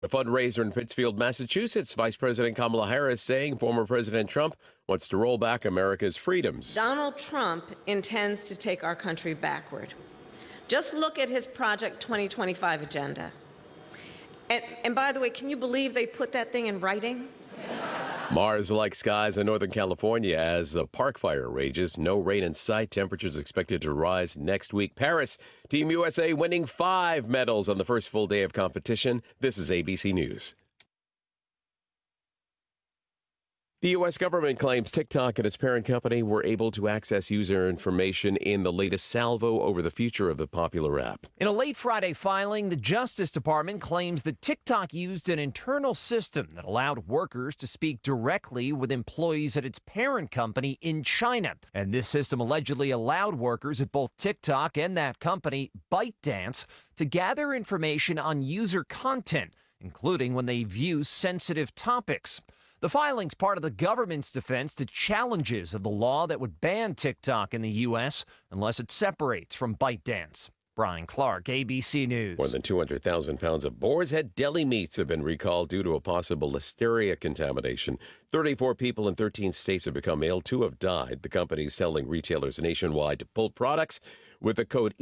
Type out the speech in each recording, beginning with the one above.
A fundraiser in Pittsfield, Massachusetts, Vice President Kamala Harris saying former President Trump wants to roll back America's freedoms. Donald Trump intends to take our country backward. Just look at his Project 2025 agenda. And by the way, can you believe they put that thing in writing? Mars-like skies in Northern California as a park fire rages. No rain in sight. Temperatures expected to rise next week. Paris, Team USA winning 5 medals on the first full day of competition. This is ABC News. The U.S. government claims TikTok and its parent company were able to access user information in the latest salvo over the future of the popular app. In a late Friday filing, the Justice Department claims that TikTok used an internal system that allowed workers to speak directly with employees at its parent company in China. And this system allegedly allowed workers at both TikTok and that company, ByteDance, to gather information on user content, including when they view sensitive topics. The filing's part of the government's defense to challenges of the law that would ban TikTok in the U.S. unless it separates from ByteDance. Brian Clark, ABC News. More than 200,000 pounds of boar's head deli meats have been recalled due to a possible listeria contamination. 34 people in 13 states have become ill. 2 have died. The company is telling retailers nationwide to pull products with the code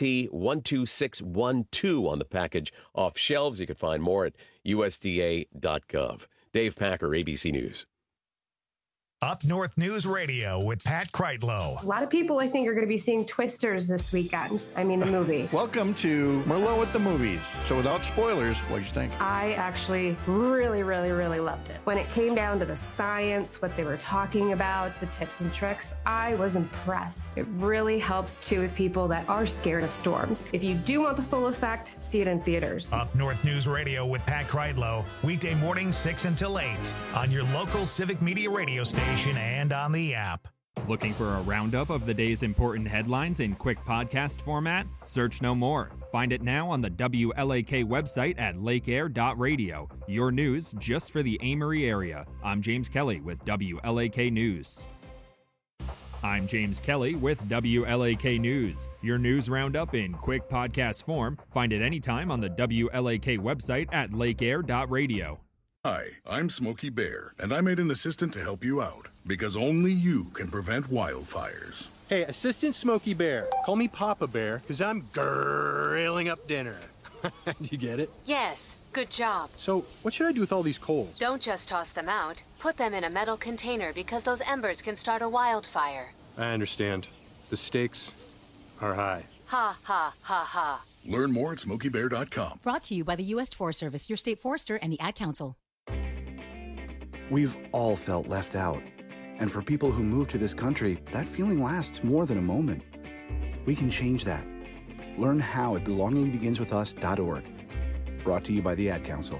EST12612 on the package off shelves. You can find more at USDA.gov. Dave Packer, ABC News. Up North News Radio with Pat Kreitlow. A lot of people, I think, are going to be seeing Twisters this weekend. I mean, the movie. Welcome to Merlot at the Movies. So without spoilers, what'd you think? I actually really loved it. When it came down to the science, what they were talking about, the tips and tricks, I was impressed. It really helps, too, with people that are scared of storms. If you do want the full effect, see it in theaters. Up North News Radio with Pat Kreitlow. Weekday mornings 6 until 8 on your local Civic Media radio station and on the app. Looking for a roundup of the day's important headlines in quick podcast format? Search no more. Find it now on the WLAK website at lakeair.radio. Your news just for the Amory area. I'm James Kelly with WLAK News. I'm James Kelly with WLAK News. Your news roundup in quick podcast form. Find it anytime on the WLAK website at lakeair.radio. Hi, I'm Smokey Bear, and I made an assistant to help you out, because only you can prevent wildfires. Hey, Assistant Smokey Bear, call me Papa Bear, because I'm grilling up dinner. Do you get it? Yes, good job. So, what should I do with all these coals? Don't just toss them out. Put them in a metal container, because those embers can start a wildfire. I understand. The stakes are high. Ha, ha, ha, ha. Learn more at SmokeyBear.com. Brought to you by the U.S. Forest Service, your state forester, and the Ad Council. We've all felt left out. And for people who move to this country, that feeling lasts more than a moment. We can change that. Learn how at belongingbeginswithus.org. Brought to you by the Ad Council.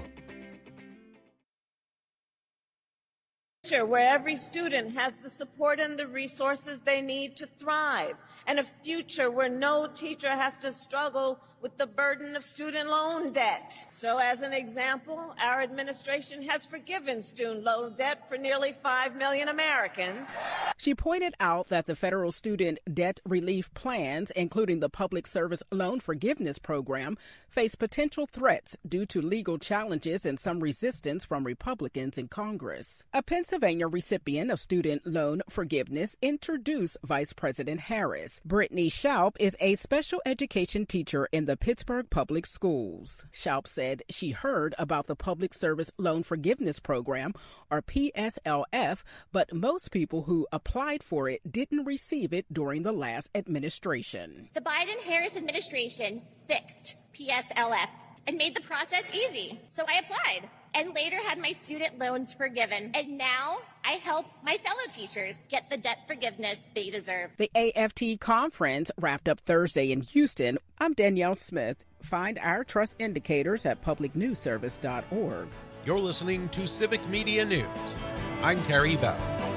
Where every student has the support and the resources they need to thrive, and a future where no teacher has to struggle with the burden of student loan debt. So as an example, our administration has forgiven student loan debt for nearly 5 million Americans. She pointed out that the federal student debt relief plans, including the Public Service Loan Forgiveness Program, face potential threats due to legal challenges and some resistance from Republicans in Congress. A Pennsylvania recipient of student loan forgiveness introduced Vice President Harris. Brittany Schaup is a special education teacher in the Pittsburgh Public Schools. Schaup said she heard about the Public Service Loan Forgiveness Program, or PSLF, but most people who applied for it didn't receive it during the last administration. The Biden-Harris administration fixed PSLF and made the process easy. So I applied and later had my student loans forgiven. And now I help my fellow teachers get the debt forgiveness they deserve. The AFT conference wrapped up Thursday in Houston. I'm Danielle Smith. Find our trust indicators at publicnewsservice.org. You're listening to Civic Media News. I'm Terry Bell.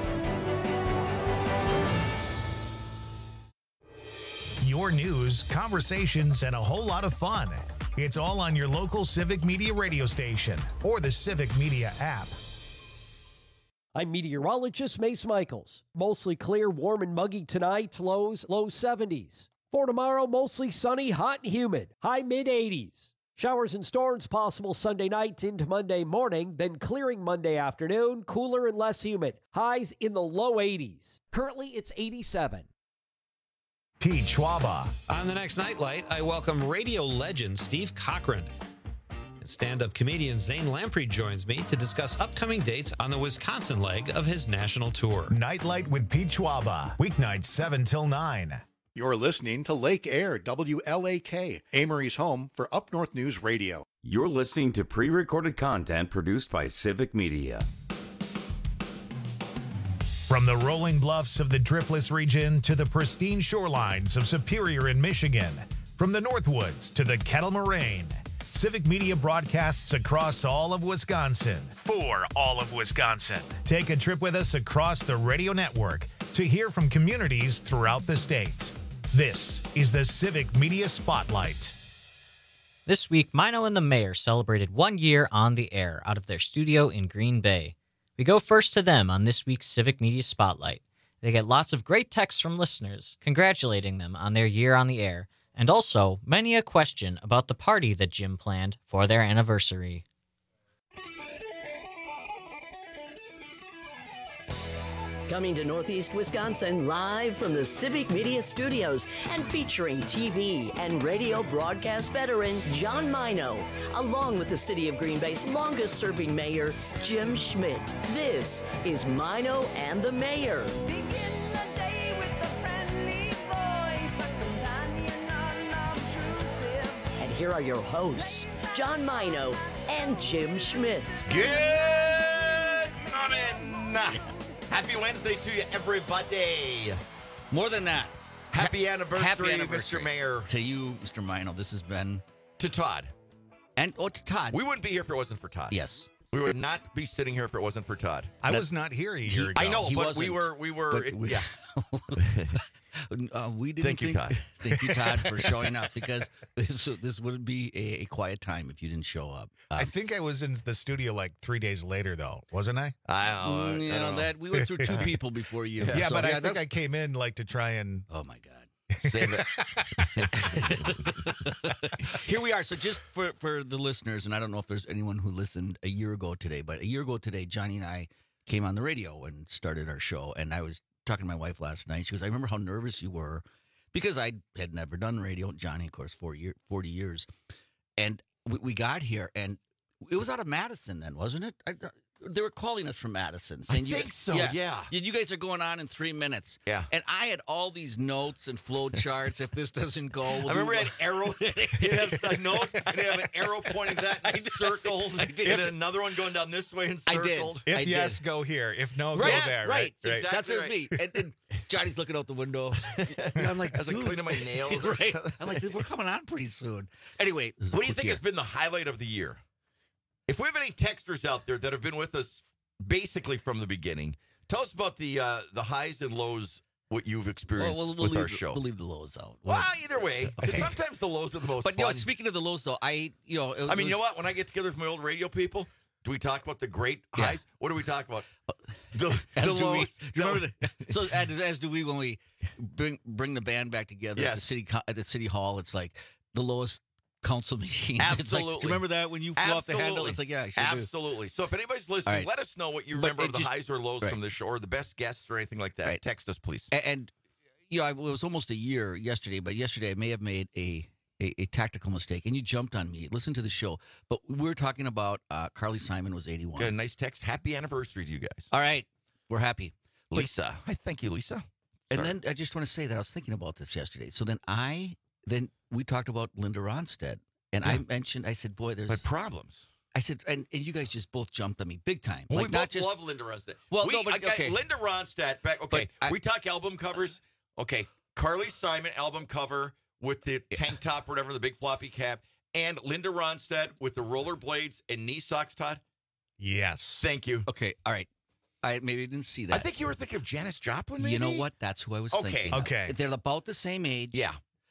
Your news, conversations, and a whole lot of fun. It's all on your local Civic Media radio station or the Civic Media app. I'm meteorologist Mace Michaels. Mostly clear, warm and muggy tonight, lows low 70s. For tomorrow, mostly sunny, hot and humid, high mid 80s. Showers and storms possible Sunday night into Monday morning, then clearing Monday afternoon, cooler and less humid. Highs in the low 80s. Currently, it's 87. Pete Schwaba. On the next Nightlight, I welcome radio legend Steve Cochran. And stand-up comedian Zane Lamprey joins me to discuss upcoming dates on the Wisconsin leg of his national tour. Nightlight with Pete Schwaba. Weeknights 7 till 9. You're listening to Lake Air, WLAK, Amory's home for Up North News Radio. You're listening to pre-recorded content produced by Civic Media. From the rolling bluffs of the Driftless region to the pristine shorelines of Superior in Michigan, from the Northwoods to the Kettle Moraine, Civic Media broadcasts across all of Wisconsin for all of Wisconsin. Take a trip with us across the radio network to hear from communities throughout the state. This is the Civic Media Spotlight. This week, Mino and the Mayor celebrated 1 year on the air out of their studio in Green Bay. We go first to them on this week's Civic Media Spotlight. They get lots of great texts from listeners congratulating them on their year on the air, and also many a question about the party that Jim planned for their anniversary. Coming to Northeast Wisconsin live from the Civic Media Studios and featuring TV and radio broadcast veteran John Mino, along with the City of Green Bay's longest-serving mayor, Jim Schmidt. This is Mino and the Mayor. And here are your hosts, John Mino and Jim Schmidt. Good morning! Happy Wednesday to you, everybody. More than that. Happy anniversary, Mr. Mayor. To you, Mr. Mino. This has been... To Todd. To Todd. We wouldn't be here if it wasn't for Todd. Yes. We would not be sitting here if it wasn't for Todd. I was not here a year ago. I know, but we were. Yeah. We didn't Thank you, Todd. Thank you, Todd, for showing up, because this would be a quiet time if you didn't show up. I think I was in the studio like 3 days later, though, wasn't I? I don't know. That we went through two people before you. Yeah, but I think I came in like to try and. Oh my God. Save it. Here we are. So just for the listeners, and I don't know if there's anyone who listened a year ago today, but a year ago today, Johnny and I came on the radio and started our show. And I was talking to my wife last night. She goes, I remember how nervous you were, because I had never done radio. Johnny, of course, 40 years. And we got here, and it was out of Madison then, wasn't it? They were calling us from Madison. Saying I think so, yeah. You guys are going on in 3 minutes. Yeah. And I had all these notes and flow charts. If this doesn't go... I remember I had arrows. You'd have a note, and you'd have an arrow pointing to that, and circled, and another one going down this way and circled. I did. If yes, go here. If no, go there. Right. Exactly. That's just me. And Johnny's looking out the window. And I'm like, I was like cleaning my nails. Right. I'm like, we're coming on pretty soon. Anyway, what do you think has been the highlight of the year? If we have any texters out there that have been with us basically from the beginning, tell us about the highs and lows, what you've experienced with our show. We'll leave the lows out. Well, either way, sometimes the lows are the most fun. But speaking of the lows, though, you know what? When I get together with my old radio people, do we talk about the great highs? What do we talk about? The lows. Do you remember so as do we when we bring the band back together at the city hall? It's like the lowest council meetings. Absolutely. It's like, do you remember that when you flew off the handle? It's like, yeah, I sure absolutely. So if anybody's listening, let us know what you remember of the highs or lows from this show, or the best guests or anything like that. Right. Text us, please. And you know, it was almost a year yesterday, but yesterday I may have made a tactical mistake, and you jumped on me. Listen to the show. But we were talking about Carly Simon was 81. Got a nice text. Happy anniversary to you guys. All right. We're happy. Lisa. I thank you, Lisa. And then I just want to say that I was thinking about this yesterday. So then we talked about Linda Ronstadt. And I said, boy, there's problems. I said, and you guys just both jumped on me big time. Well, we both love Linda Ronstadt. Well, Linda Ronstadt back. Okay, we talk album covers. Okay, Carly Simon album cover with the tank top, or whatever, the big floppy cap, and Linda Ronstadt with the rollerblades and knee socks. Todd. Yes. Thank you. Okay. All right. I maybe didn't see that. I think you were thinking of Janis Joplin. Maybe? You know what? That's who I was thinking. Okay. They're about the same age. Yeah.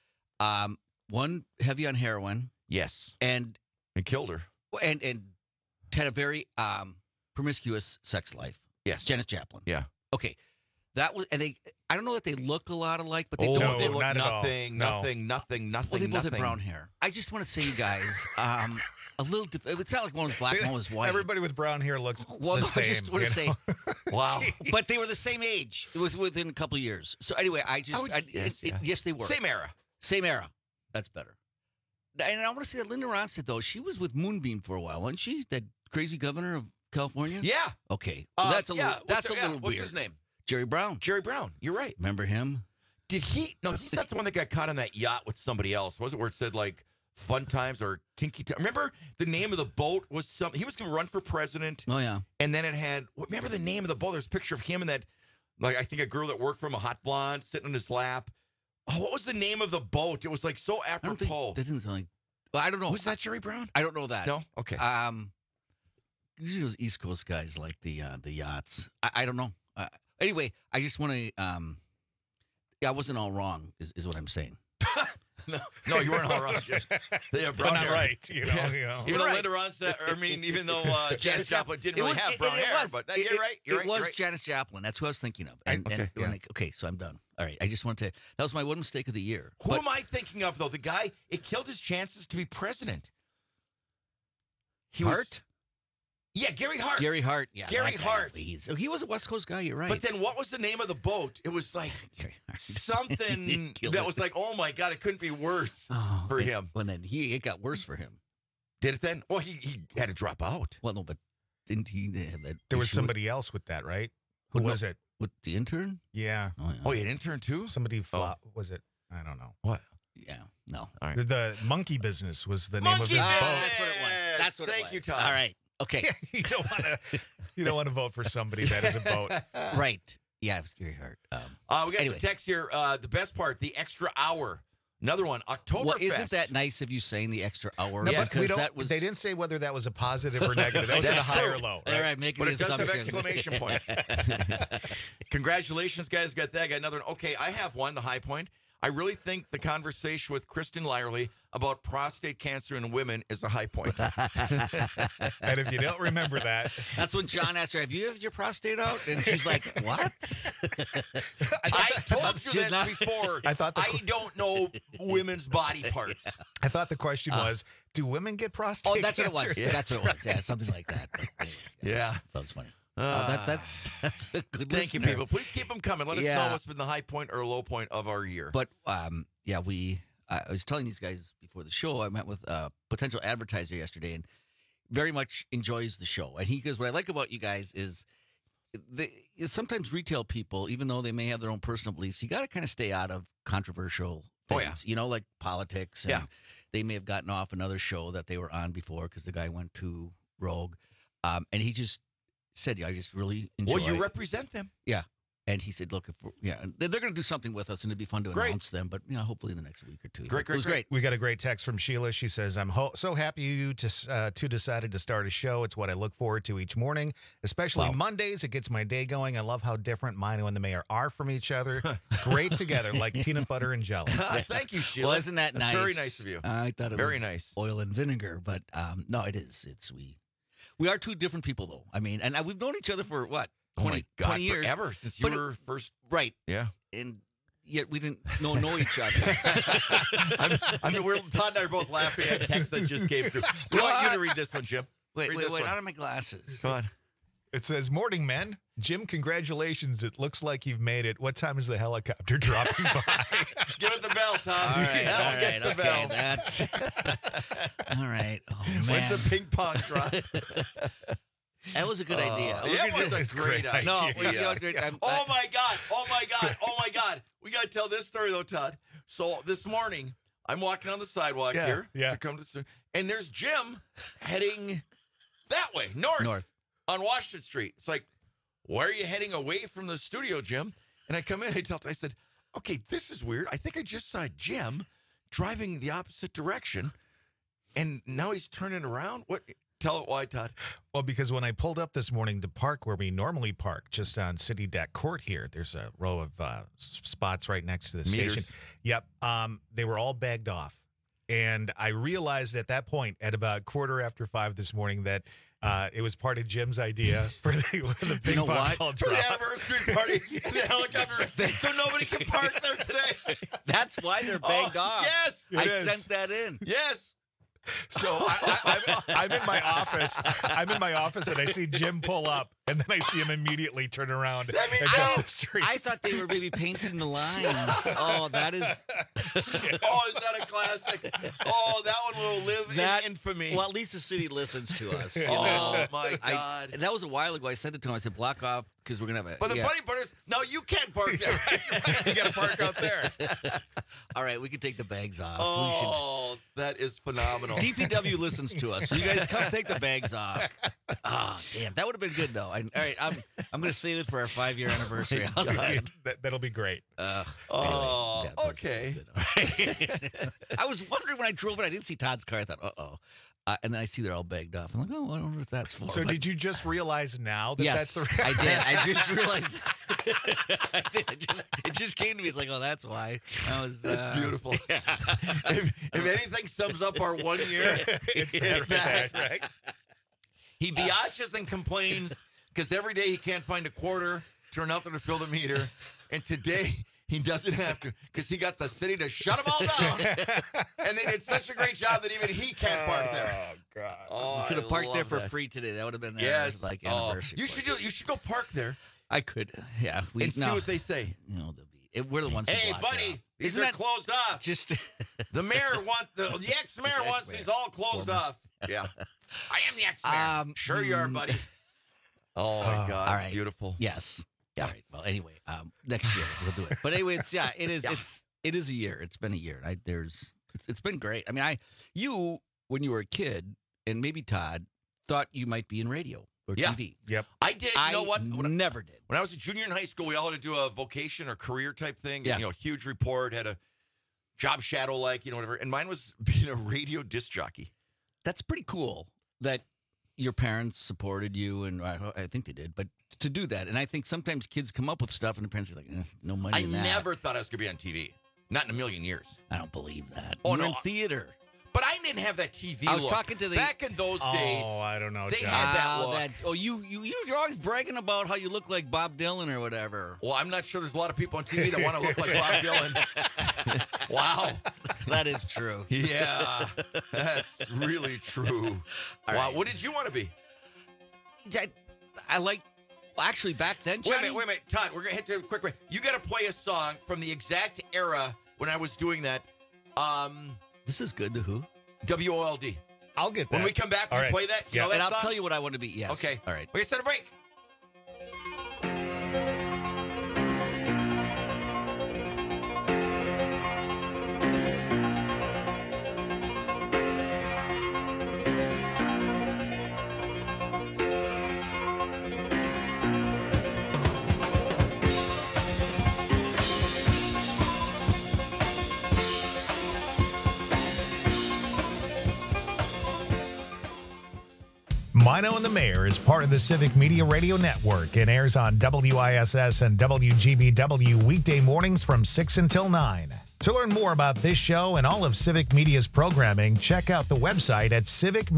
One heavy on heroin. Yes. And killed her. And had a very promiscuous sex life. Yes. Janis Joplin. Yeah. Okay. That was, and I don't know that they look a lot alike, but they don't. No, They look not nothing. nothing. Well, they both have brown hair. I just want to say, you guys, a little. It's not like one was black, one was white. Everybody with brown hair looks the same. I just want to say, wow. But they were the same age. It was within a couple of years. So anyway, yes, they were. Same era. That's better. And I want to say that Linda Ronstadt, though, she was with Moonbeam for a while, wasn't she? That crazy governor of California? Yeah. Okay. Well, that's a little weird. What's his name? Jerry Brown. Jerry Brown. You're right. Remember him? Did he? No, he's not the one that got caught on that yacht with somebody else. Was it where it said like Fun Times or Kinky Times? Remember the name of the boat was something. He was going to run for president. Oh, yeah. And then it had, remember the name of the boat? There's a picture of him and that, like, I think a girl that worked for him, a hot blonde, sitting on his lap. Oh, what was the name of the boat? It was like so apropos. That didn't sound like. Well, I don't know. Was that Jerry Brown? I don't know that. No? Okay. Usually those East Coast guys like the yachts. I don't know. Anyway, I just want to. I wasn't all wrong, is what I'm saying. No, you weren't all wrong. They have brown hair. Right. You know. Even though Linda Ronstadt, even though Janis Joplin didn't really have brown hair, but you're right. It was Janis Joplin. That's who I was thinking of. Okay, so I'm done. All right, I just want to. That was my one mistake of the year. Who am I thinking of though? The guy it killed his chances to be president. Hart? Yeah, Gary Hart. Gary Hart. Yeah, Gary Hart. He was a West Coast guy. You're right. But then, what was the name of the boat? It was like something that was like, oh my god, it couldn't be worse for him. Well, then it got worse for him. Did it then? Well, he had to drop out. Well, no, but didn't he have that? There was somebody else with that, right? Who was it? With the intern? Yeah. Oh, you had an intern too? Somebody was it? I don't know. What? Yeah. No. All right. The monkey business was the name of his boat. That's what it was. That's what it was. Thank you, Todd. All right. Okay. You don't want to vote for somebody that is a boat. Right. Yeah, it was Gary Hart. We got some text here. The best part, the extra hour. Another one, Oktoberfest. Well, isn't that nice of you saying the extra hour? No, yeah, because they didn't say whether that was a positive or negative. That was a high or low. Right? All right, making but the it does assumption. have exclamation points. Congratulations, guys. Got that. Got another one. Okay, I have one, the high point. I really think the conversation with Kristen Lyerly about prostate cancer in women is a high point. And if you don't remember that. That's when John asked her, have you had your prostate out? And she's like, what? I told you that before. I don't know women's body parts. I thought the question was, do women get prostate that's cancer? what it was. Yeah, that's what it was. Yeah, something like that. Yeah. That was funny. That's a good Thank you, listener. people. Please keep them coming. Let us know what's been the high point or low point of our year. But, I was telling these guys before the show, I met with a potential advertiser yesterday and very much enjoys the show. And he goes, what I like about you guys is sometimes retail people, even though they may have their own personal beliefs, you got to kind of stay out of controversial things, like politics. And they may have gotten off another show that they were on before because the guy went to Rogue. And he just said, I just really enjoy Well, you represent them. Yeah. And he said, look, they're going to do something with us, and it'd be fun to announce them, but hopefully in the next week or two. Great. It was great. We got a great text from Sheila. She says, I'm so happy you two decided to start a show. It's what I look forward to each morning, especially Mondays. It gets my day going. I love how different Mino and the mayor are from each other. Great together, like peanut butter and jelly. Thank you, Sheila. Well, isn't that That's nice? very nice of you. I thought it very was nice. Oil and vinegar, but no, it is. We are two different people, though. I mean, and we've known each other for what? 20 years. Forever, since you were first. Right. Yeah. And yet we didn't know each other. Todd and I are both laughing at text that just came through. We want you to read this one, Jim. Wait, one. out of my glasses. Come on. It says, morning, men. Jim, congratulations. It looks like you've made it. What time is the helicopter dropping by? Give it the bell, Tom. All right, that one gets the bell. All right. Oh, man. When's the ping pong drop? That was a good idea. That was a great idea. No, oh my God. We got to tell this story, though, Todd. So this morning, I'm walking on the sidewalk here to come to, and there's Jim heading that way, north. On Washington Street. It's like, why are you heading away from the studio, Jim? And I come in, I said, okay, this is weird. I think I just saw Jim driving the opposite direction, and now he's turning around. What? Tell it why, Todd. Well, because when I pulled up this morning to park where we normally park, just on City Deck Court here, there's a row of spots right next to the station. Yep. They were all bagged off. And I realized at that point, at about 5:15 this morning, that It was part of Jim's idea for the big ball For the anniversary party, the helicopter, so nobody can park there today. That's why they're bagged off. Yes, I sent that in. Yes. So I'm in my office. I'm in my office, and I see Jim pull up, and then I see him immediately turn around and go the street. I thought they were maybe painting the lines. Oh, that is. Oh, is that a classic? Oh, that one will live in infamy. Well, at least the city listens to us. Oh, my God. That was a while ago. I sent it to him. I said, block off because we're going to have a. But the funny part is, no, you can't park there. You got to park out there. All right, we can take the bags off. Oh, that is phenomenal. DPW listens to us, so you guys come take the bags off. Ah, damn, that would have been good though. All right, I'm going to save it for our 5-year anniversary. That'll be great. Anyway, okay. I was wondering when I drove it, I didn't see Todd's car. I thought, uh-oh. And then I see they're all bagged off. I'm like, oh, I don't know what that's for. So did you just realize now that yes, that's the I did. I just realized. I did. It just came to me. It's like, oh, that's why. That's beautiful. Yeah. If anything sums up our 1 year, it's that. Right? He biatches and complains because every day he can't find a quarter, turn out to fill the meter. And today he doesn't have to because he got the city to shut them all down. And they did such a great job that even he can't park there. Oh, God. Oh, you could have parked there for free today. That would have been their anniversary. You should go park there. I could. Yeah. And see what they say. You know, we're the ones. Hey, buddy, these are closed off. Just the mayor the ex-mayor wants these all closed off. Yeah. I am the ex-mayor. Sure you are, buddy. Oh my God. All right. Beautiful. Yes. All right. Well, anyway, next year we'll do it. But anyway, it is a year. It's been a year. It's been great. I mean, you when you were a kid, and maybe Todd thought you might be in radio or TV. Yep. I did. You know what? Never did. When I was a junior in high school, we all had to do a vocation or career type thing. Yeah. And, huge report, had a job shadow, whatever. And mine was being a radio disc jockey. That's pretty cool that your parents supported you, and I think they did, but to do that. And I think sometimes kids come up with stuff, and the parents are like, no money in that. I never thought I was going to be on TV. Not in a million years. I don't believe that. Oh, You're in theater. But I didn't have that TV I was look. talking to Back in those days. Oh, I don't know, They John. had that look. You're always bragging about how you look like Bob Dylan or whatever. Well, I'm not sure there's a lot of people on TV that want to look like Bob Dylan. Wow. That is true. Yeah. That's really true. All wow. right. What did you want to be? I like... Well, actually, back then, Johnny... Wait a minute. Todd, we're going to hit to a quick break. You got to play a song from the exact era when I was doing that. This is good. The Who? WOLD. I'll get that. When we come back, we play that. Yeah, you know that and I'll song? tell you what I want to be. Yes. Okay. All right. We're going to set a break. Mino and the Mayor is part of the Civic Media Radio Network and airs on WISS and WGBW weekday mornings from 6 until 9. To learn more about this show and all of Civic Media's programming, check out the website at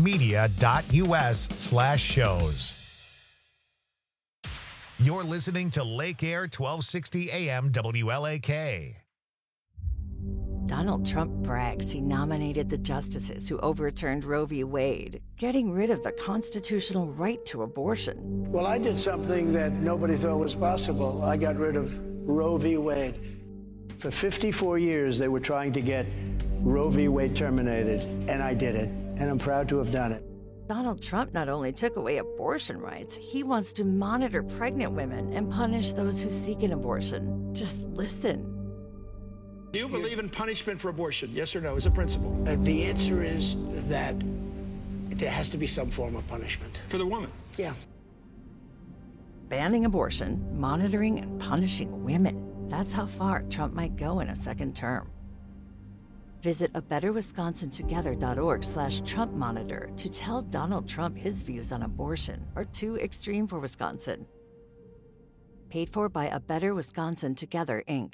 civicmedia.us/shows. You're listening to Lake Air 1260 AM WLAK. Donald Trump brags he nominated the justices who overturned Roe v. Wade, getting rid of the constitutional right to abortion. Well, I did something that nobody thought was possible. I got rid of Roe v. Wade. For 54 years, they were trying to get Roe v. Wade terminated, and I did it, and I'm proud to have done it. Donald Trump not only took away abortion rights, he wants to monitor pregnant women and punish those who seek an abortion. Just listen. Do you believe in punishment for abortion, yes or no, as a principle? The answer is that there has to be some form of punishment. For the woman? Yeah. Banning abortion, monitoring and punishing women. That's how far Trump might go in a second term. Visit abetterwisconsintogether.org/Trump Monitor to tell Donald Trump his views on abortion are too extreme for Wisconsin. Paid for by A Better Wisconsin Together, Inc.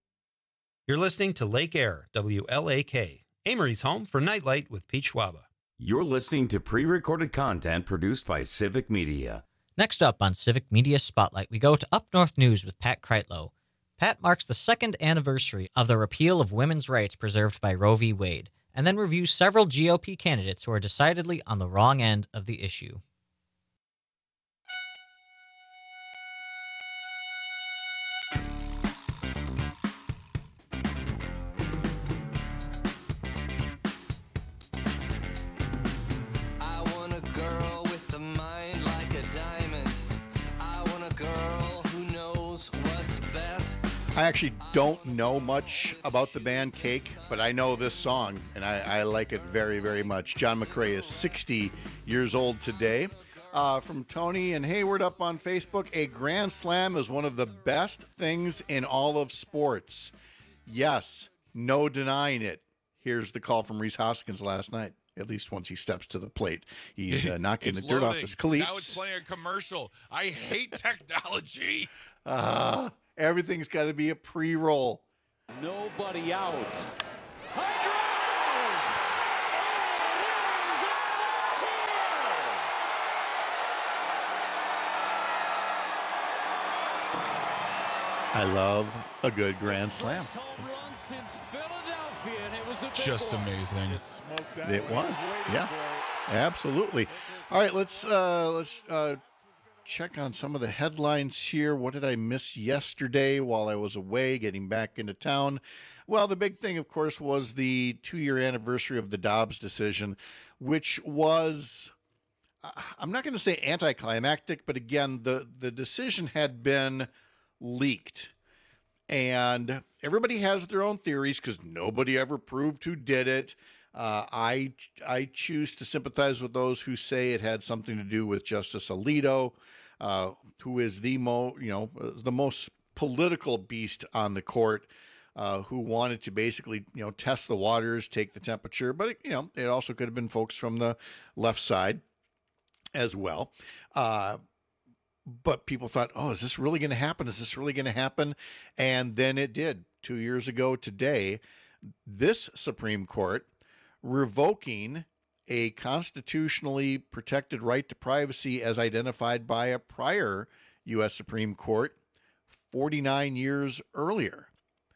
You're listening to Lake Air, WLAK, Amory's home for Nightlight with Pete Schwaba. You're listening to pre-recorded content produced by Civic Media. Next up on Civic Media Spotlight, we go to Up North News with Pat Kreitlow. Pat marks the second anniversary of the repeal of women's rights preserved by Roe v. Wade, and then reviews several GOP candidates who are decidedly on the wrong end of the issue. I actually don't know much about the band Cake, but I know this song, and I like it very, very much. John McCrae is 60 years old today. From Tony and Hayward up on Facebook, a Grand Slam is one of the best things in all of sports. Yes, no denying it. Here's the call from Rhys Hoskins last night. At least once he steps to the plate, he's knocking the dirt off his cleats. Now it's playing a commercial. I hate technology. Everything's got to be a pre-roll. Nobody out. I love a good Grand Slam. Just amazing. It was, yeah, absolutely. All right, let's check on some of the headlines here. What did I miss yesterday while I was away getting back into town? Well, the big thing, of course, was the 2-year anniversary of the Dobbs decision, which was, I'm not going to say anticlimactic, but again, the decision had been leaked. And everybody has their own theories because nobody ever proved who did it. I choose to sympathize with those who say it had something to do with Justice Alito, who is the most political beast on the court, who wanted to basically, test the waters, take the temperature. But, it also could have been folks from the left side as well. But people thought, oh, is this really going to happen? Is this really going to happen? And then it did. 2 years ago today, this Supreme Court revoking a constitutionally protected right to privacy as identified by a prior U.S. Supreme Court 49 years earlier.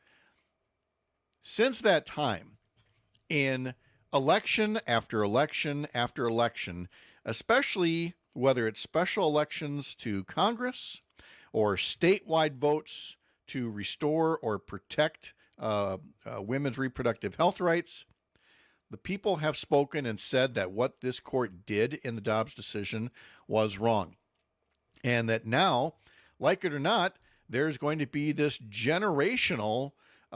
Since that time, in election after election after election, especially whether it's special elections to Congress or statewide votes to restore or protect women's reproductive health rights, the people have spoken and said that what this court did in the Dobbs decision was wrong. And that now, like it or not, there's going to be this generation-long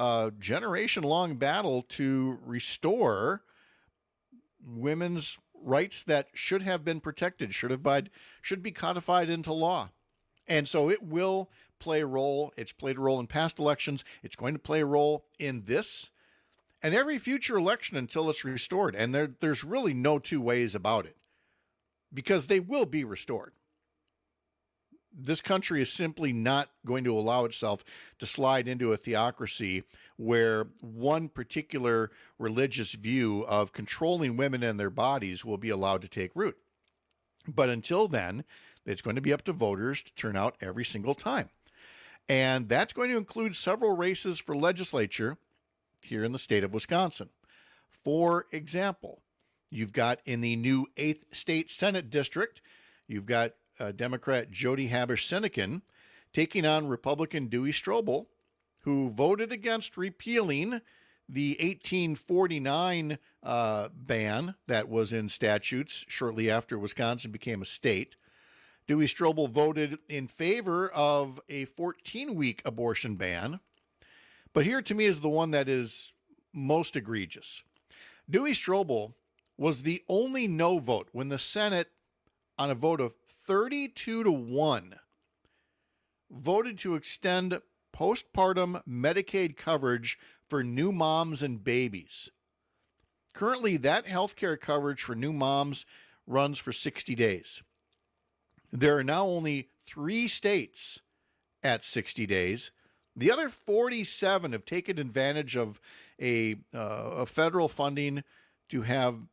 battle to restore women's rights that should have been protected, should be codified into law. And so it will play a role. It's played a role in past elections. It's going to play a role in this and every future election until it's restored. And there's really no two ways about it, because they will be restored. This country is simply not going to allow itself to slide into a theocracy where one particular religious view of controlling women and their bodies will be allowed to take root. But until then, it's going to be up to voters to turn out every single time. And that's going to include several races for legislature here in the state of Wisconsin. For example, you've got in the new 8th State Senate District, you've got Democrat Jody Haber-Sinekin taking on Republican Dewey Strobel, who voted against repealing the 1849 ban that was in statutes shortly after Wisconsin became a state. Dewey Strobel voted in favor of a 14-week abortion ban. But here to me is the one that is most egregious. Dewey Strobel was the only no vote when the Senate, on a vote of 32-1, voted to extend postpartum Medicaid coverage for new moms and babies. Currently, that health care coverage for new moms runs for 60 days. There are now only 3 states at 60 days. The other 47 have taken advantage of a federal funding to have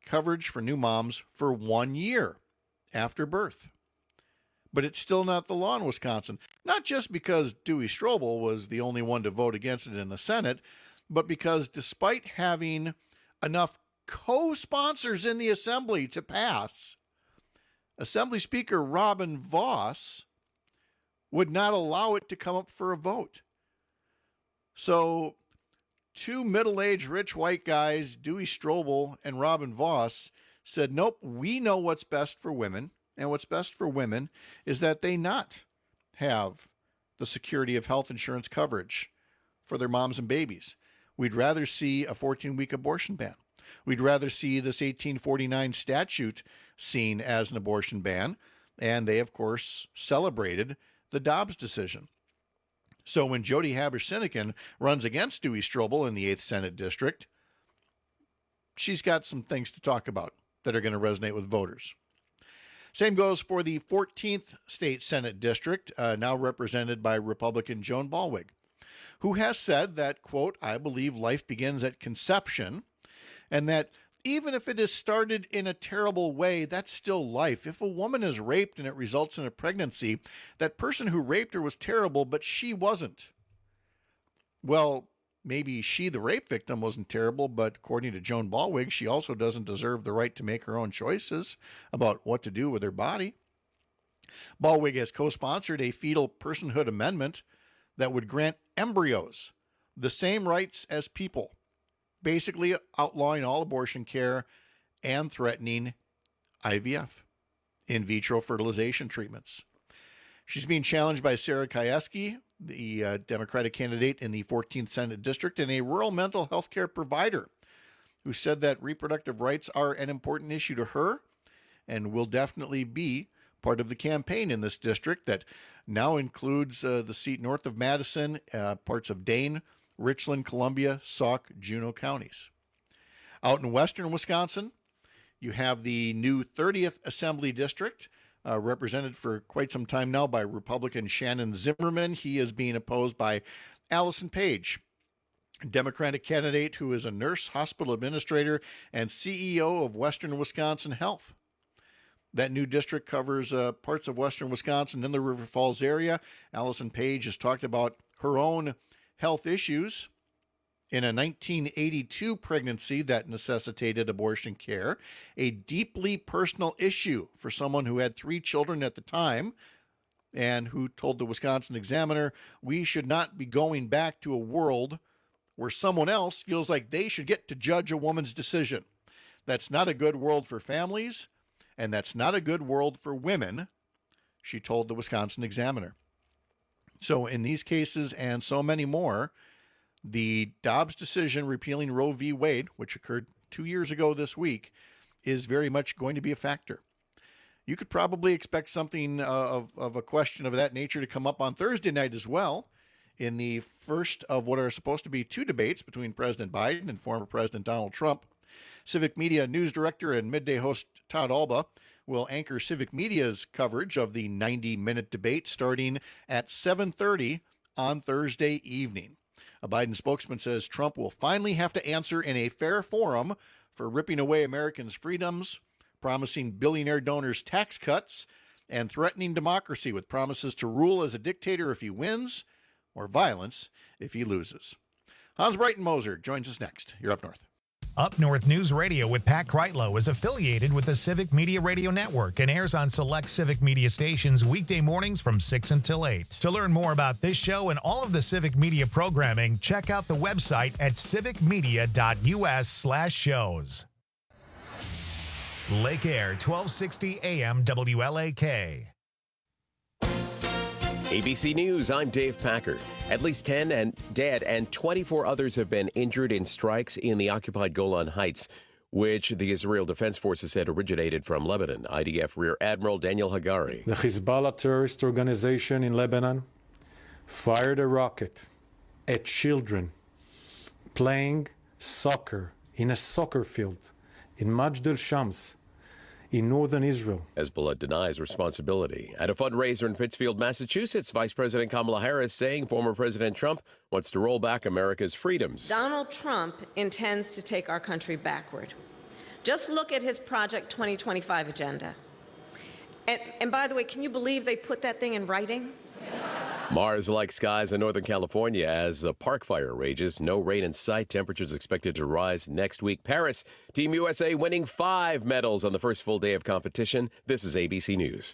coverage for new moms for 1 year after birth. But it's still not the law in Wisconsin, not just because Dewey Strobel was the only one to vote against it in the Senate, but because despite having enough co-sponsors in the Assembly to pass, Assembly Speaker Robin Vos would not allow it to come up for a vote. So two middle-aged rich white guys, Dewey Strobel and Robin Vos, said, nope, we know what's best for women. And what's best for women is that they not have the security of health insurance coverage for their moms and babies. We'd rather see a 14-week abortion ban. We'd rather see this 1849 statute seen as an abortion ban. And they, of course, celebrated the Dobbs decision. So when Jody Haber-Sinekin runs against Dewey Strobel in the 8th Senate District, she's got some things to talk about that are going to resonate with voters. Same goes for the 14th State Senate District, now represented by Republican Joan Ballweg, who has said that, quote, I believe life begins at conception, and that even if it is started in a terrible way, that's still life. If a woman is raped and it results in a pregnancy, that person who raped her was terrible, but she wasn't. Well, maybe she, the rape victim, wasn't terrible, but according to Joan Ballweg, she also doesn't deserve the right to make her own choices about what to do with her body. Ballweg has co-sponsored a fetal personhood amendment that would grant embryos the same rights as people, basically outlawing all abortion care and threatening IVF, in vitro fertilization treatments. She's being challenged by Sarah Kieski, the Democratic candidate in the 14th Senate District, and a rural mental health care provider who said that reproductive rights are an important issue to her and will definitely be part of the campaign in this district that now includes the seat north of Madison, parts of Dane, Richland, Columbia, Sauk, Juneau counties. Out in western Wisconsin, you have the new 30th Assembly District, represented for quite some time now by Republican Shannon Zimmerman. He is being opposed by Allison Page, Democratic candidate who is a nurse, hospital administrator, and CEO of Western Wisconsin Health. That new district covers parts of western Wisconsin in the River Falls area. Allison Page has talked about her own health issues in a 1982 pregnancy that necessitated abortion care, a deeply personal issue for someone who had 3 children at the time and who told the Wisconsin Examiner, we should not be going back to a world where someone else feels like they should get to judge a woman's decision. That's not a good world for families, and that's not a good world for women, she told the Wisconsin Examiner. So in these cases and so many more, the Dobbs decision repealing Roe v. Wade, which occurred 2 years ago this week, is very much going to be a factor. You could probably expect something of a question of that nature to come up on Thursday night as well, in the first of what are supposed to be 2 debates between President Biden and former President Donald Trump. Civic Media news director and midday host Todd Alba will anchor Civic Media's coverage of the 90-minute debate starting at 7:30 on Thursday evening. A Biden spokesman says Trump will finally have to answer in a fair forum for ripping away Americans' freedoms, promising billionaire donors tax cuts, and threatening democracy with promises to rule as a dictator if he wins or violence if he loses. Hans Breitenmoser joins us next. You're Up North. Up North News Radio with Pat Kreitlow is affiliated with the Civic Media Radio Network and airs on select Civic Media stations weekday mornings from 6 until 8. To learn more about this show and all of the Civic Media programming, check out the website at civicmedia.us/shows. Lake Air, 1260 AM WLAK. ABC News, I'm Dave Packard. At least 10 dead and 24 others have been injured in strikes in the occupied Golan Heights, which the Israel Defense Forces said originated from Lebanon. IDF Rear Admiral Daniel Hagari. The Hezbollah terrorist organization in Lebanon fired a rocket at children playing soccer in a soccer field in Majd al-Shams in northern Israel. Hezbollah denies responsibility. At a fundraiser in Pittsfield, Massachusetts, Vice President Kamala Harris saying former President Trump wants to roll back America's freedoms. Donald Trump intends to take our country backward. Just look at his Project 2025 agenda. And by the way, can you believe they put that thing in writing? Mars-like skies in Northern California as a park fire rages. No rain in sight. Temperatures expected to rise next week. Paris, Team USA winning 5 medals on the first full day of competition. This is ABC News.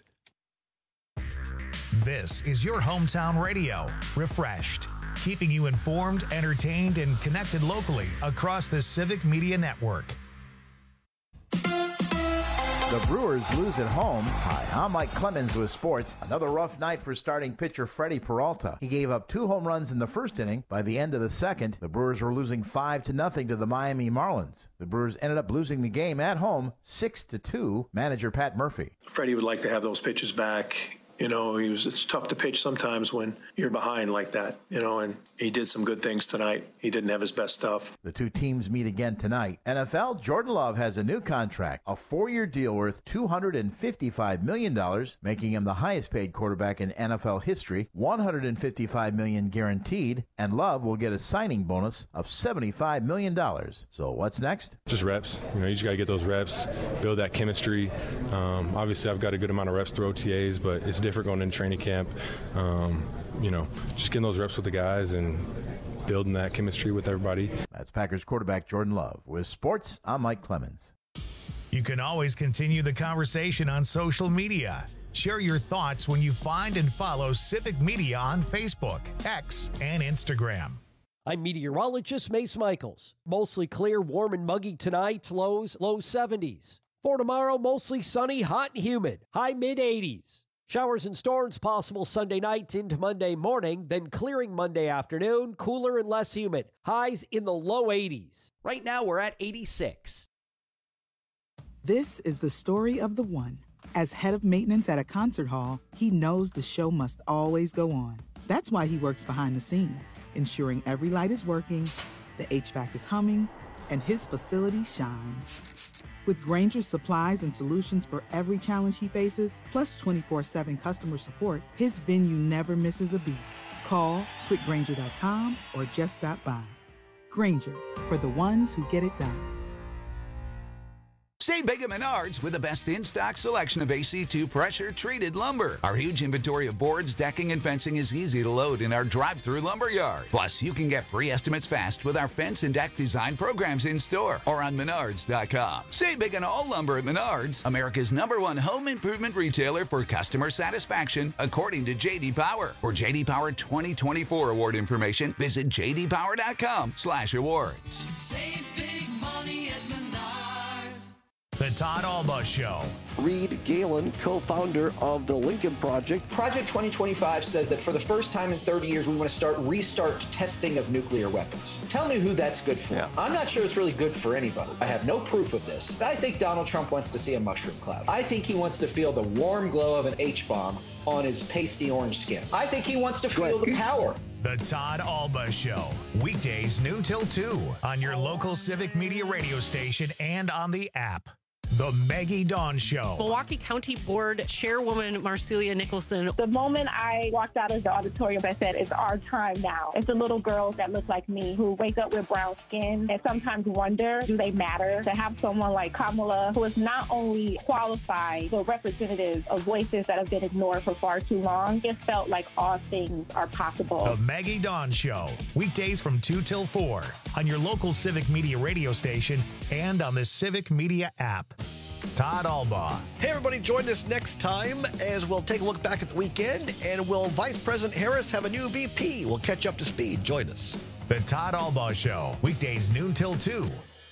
This is your hometown radio. Refreshed. Keeping you informed, entertained, and connected locally across the Civic Media Network. The Brewers lose at home. Hi, I'm Mike Clemens with sports. Another rough night for starting pitcher Freddie Peralta. He gave up 2 home runs in the first inning. By the end of the second, the Brewers were losing 5-0 to the Miami Marlins. The Brewers ended up losing the game at home 6-2. Manager Pat Murphy. Freddie would like to have those pitches back. You know, it's tough to pitch sometimes when you're behind like that, you know, and he did some good things tonight. He didn't have his best stuff. The two teams meet again tonight. NFL, Jordan Love has a new contract, a 4-year deal worth $255 million, making him the highest paid quarterback in NFL history, $155 million guaranteed, and Love will get a signing bonus of $75 million. So what's next? Just reps. You know, you just got to get those reps, build that chemistry. Obviously, I've got a good amount of reps through OTAs, but it's different going into training camp. You know, just getting those reps with the guys and building that chemistry with everybody. That's Packers quarterback Jordan Love. With sports, I'm Mike Clemens. You can always continue the conversation on social media. Share your thoughts when you find and follow Civic Media on Facebook, X, and Instagram. I'm meteorologist Mace Michaels. Mostly clear, warm and muggy tonight, lows low 70s. For tomorrow, mostly sunny, hot and humid, high mid-80s. Showers and storms possible Sunday night into Monday morning, then clearing Monday afternoon, cooler and less humid. Highs in the low 80s. Right now we're at 86. This is the story of the one. As head of maintenance at a concert hall, he knows the show must always go on. That's why he works behind the scenes, ensuring every light is working, the HVAC is humming, and his facility shines. With Grainger's supplies and solutions for every challenge he faces, plus 24/7 customer support, his venue never misses a beat. Call quickgrainger.com or just stop by. Grainger, for the ones who get it done. Save big at Menards with the best in-stock selection of AC2 pressure-treated lumber. Our huge inventory of boards, decking, and fencing is easy to load in our drive-through lumber yard. Plus, you can get free estimates fast with our fence and deck design programs in-store or on Menards.com. Save big on all lumber at Menards, America's #1 home improvement retailer for customer satisfaction, according to J.D. Power. For J.D. Power 2024 award information, visit jdpower.com/awards. Save big money at Menards. The Todd Alba Show. Reed Galen, co-founder of the Lincoln Project. Project 2025 says that for the first time in 30 years, we want to restart testing of nuclear weapons. Tell me who that's good for. Yeah. I'm not sure it's really good for anybody. I have no proof of this. I think Donald Trump wants to see a mushroom cloud. I think he wants to feel the warm glow of an H-bomb on his pasty orange skin. I think he wants to feel the power. The Todd Alba Show. Weekdays noon till 2 on your local Civic Media radio station and on the app. The Maggie Dawn Show. Milwaukee County Board Chairwoman Marcelia Nicholson. The moment I walked out of the auditorium, I said, it's our time now. It's the little girls that look like me who wake up with brown skin and sometimes wonder, do they matter? To have someone like Kamala, who is not only qualified, but representative of voices that have been ignored for far too long, it felt like all things are possible. The Maggie Dawn Show. Weekdays from 2 till 4 on your local Civic Media radio station and on the Civic Media app. Todd Alba. Hey, everybody, join us next time as we'll take a look back at the weekend. And will Vice President Harris have a new VP? We'll catch up to speed. Join us. The Todd Alba Show. Weekdays noon till 2.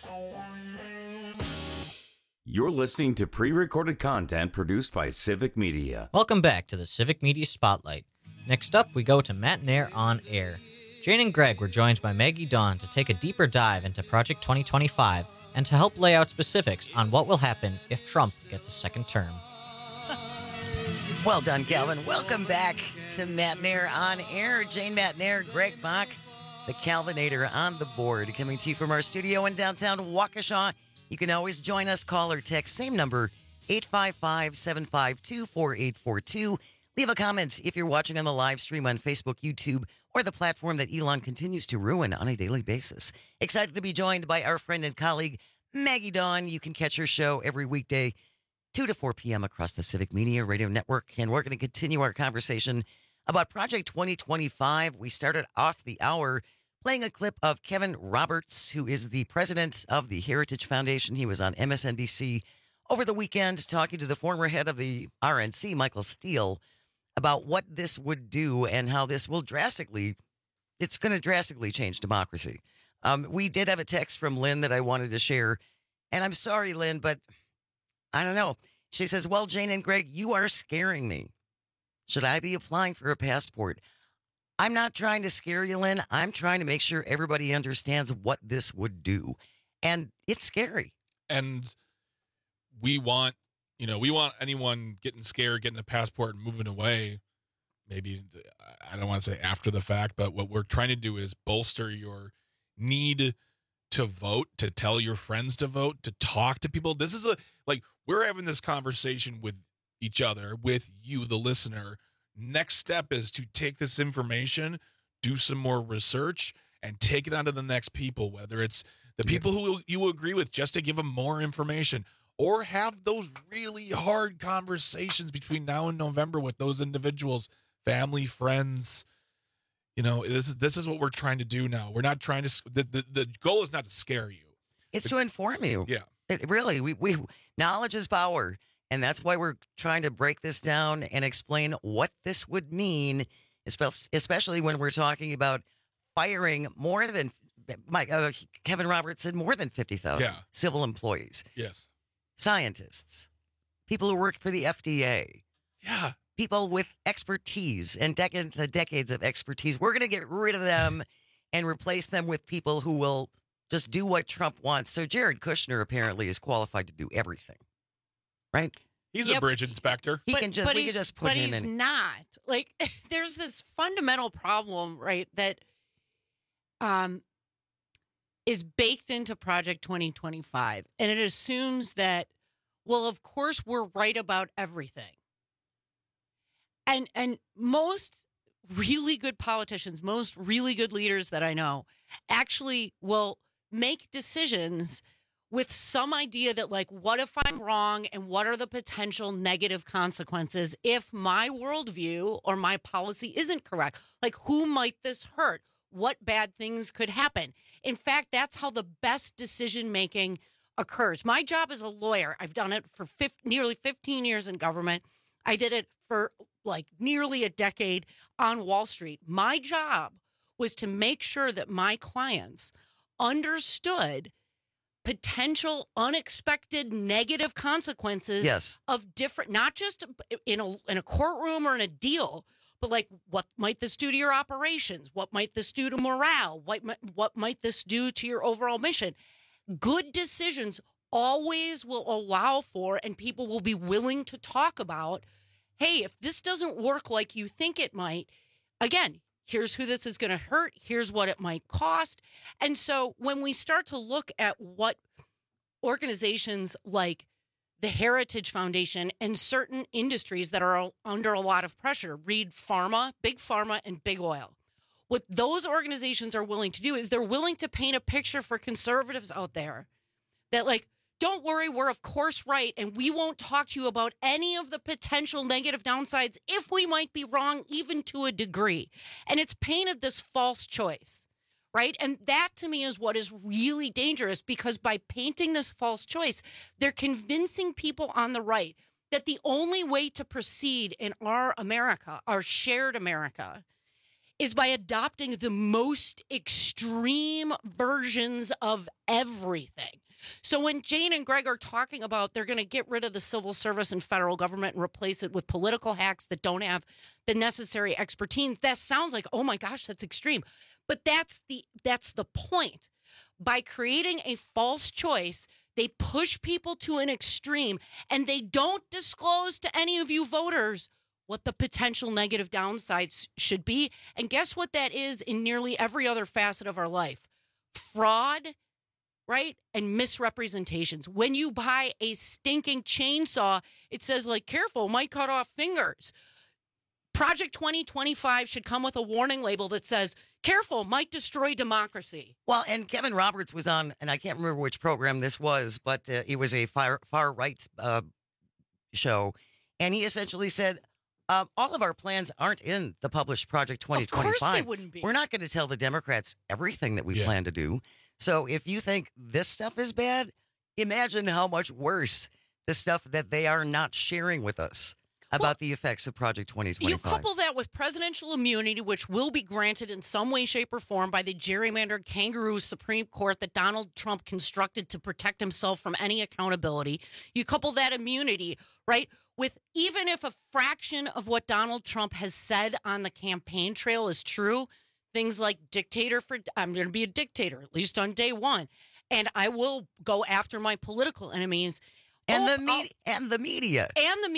You're listening to pre-recorded content produced by Civic Media. Welcome back to the Civic Media Spotlight. Next up, we go to Matt Nair on Air. Jane and Greg were joined by Maggie Dawn to take a deeper dive into Project 2025 and to help lay out specifics on what will happen if Trump gets a second term. Well done, Calvin. Welcome back to Matt Nair on Air. Jane Matt Nair, Greg Bach, the Calvinator on the board, coming to you from our studio in downtown Waukesha. You can always join us, call or text, same number, 855-752-4842. Leave a comment if you're watching on the live stream on Facebook, YouTube, or the platform that Elon continues to ruin on a daily basis. Excited to be joined by our friend and colleague, Maggie Dawn. You can catch her show every weekday, 2 to 4 p.m. across the Civic Media Radio Network. And we're going to continue our conversation about Project 2025. We started off the hour playing a clip of Kevin Roberts, who is the president of the Heritage Foundation. He was on MSNBC over the weekend talking to the former head of the RNC, Michael Steele, about what this would do and how this will it's going to drastically change democracy. We did have a text from Lynn that I wanted to share. And I'm sorry, Lynn, but I don't know. She says, well, Jane and Greg, you are scaring me. Should I be applying for a passport? I'm not trying to scare you, Lynn. I'm trying to make sure everybody understands what this would do. And it's scary. And we want anyone getting scared, getting a passport and moving away. Maybe, I don't want to say after the fact, but what we're trying to do is bolster your need to vote, to tell your friends to vote, to talk to people. This is we're having this conversation with each other, with you, the listener. Next step is to take this information, do some more research, and take it on to the next people, whether it's the people who you agree with, just to give them more information, or have those really hard conversations between now and November with those individuals, family, friends. This is what we're trying to do now. We're not trying to, the goal is not to scare you. It's to inform you. Yeah. It really, we knowledge is power. And that's why we're trying to break this down and explain what this would mean, especially when we're talking about firing more than, Kevin Roberts said, more than 50,000 civil employees. Yes. Scientists, people who work for the FDA. Yeah. People with expertise and decades of expertise. We're going to get rid of them and replace them with people who will just do what Trump wants. So Jared Kushner apparently is qualified to do everything. Right? He's a bridge inspector. We can just put him in. But he's not. There's this fundamental problem, right, that is baked into Project 2025. And it assumes that, well, of course, we're right about everything. And most really good politicians, most really good leaders that I know actually will make decisions with some idea that, what if I'm wrong and what are the potential negative consequences if my worldview or my policy isn't correct? Who might this hurt? What bad things could happen? In fact, that's how the best decision-making occurs. My job as a lawyer, I've done it for nearly 15 years in government. I did it for nearly a decade on Wall Street. My job was to make sure that my clients understood potential unexpected negative consequences of different, not just in a courtroom or in a deal, but what might this do to your operations? What might this do to morale? What might this do to your overall mission? Good decisions always will allow for, and people will be willing to talk about, hey, if this doesn't work like you think it might, again, here's who this is going to hurt. Here's what it might cost. And so when we start to look at what organizations like the Heritage Foundation and certain industries that are under a lot of pressure, read pharma, big pharma, and big oil. What those organizations are willing to do is they're willing to paint a picture for conservatives out there that don't worry, we're of course right, and we won't talk to you about any of the potential negative downsides if we might be wrong, even to a degree. And it's painted this false choice, right? And that, to me, is what is really dangerous, because by painting this false choice, they're convincing people on the right that the only way to proceed in our America, our shared America, is by adopting the most extreme versions of everything. So when Jane and Greg are talking about they're going to get rid of the civil service and federal government and replace it with political hacks that don't have the necessary expertise, that sounds like, oh my gosh, that's extreme. But that's the point. By creating a false choice, they push people to an extreme, and they don't disclose to any of you voters what the potential negative downsides should be. And guess what that is in nearly every other facet of our life? Fraud, right? And misrepresentations. When you buy a stinking chainsaw, it says, careful, might cut off fingers. Project 2025 should come with a warning label that says, careful, might destroy democracy. Well, and Kevin Roberts was on, and I can't remember which program this was, but it was a far right show. And he essentially said, all of our plans aren't in the published Project 2025. Of course they wouldn't be. We're not going to tell the Democrats everything that we plan to do. So if you think this stuff is bad, imagine how much worse the stuff that they are not sharing with us about the effects of Project 2025. You couple that with presidential immunity, which will be granted in some way, shape, or form by the gerrymandered kangaroo Supreme Court that Donald Trump constructed to protect himself from any accountability. You couple that immunity, right, with even if a fraction of what Donald Trump has said on the campaign trail is true, things like I'm going to be a dictator, at least on day one, and I will go after my political enemies. And the media.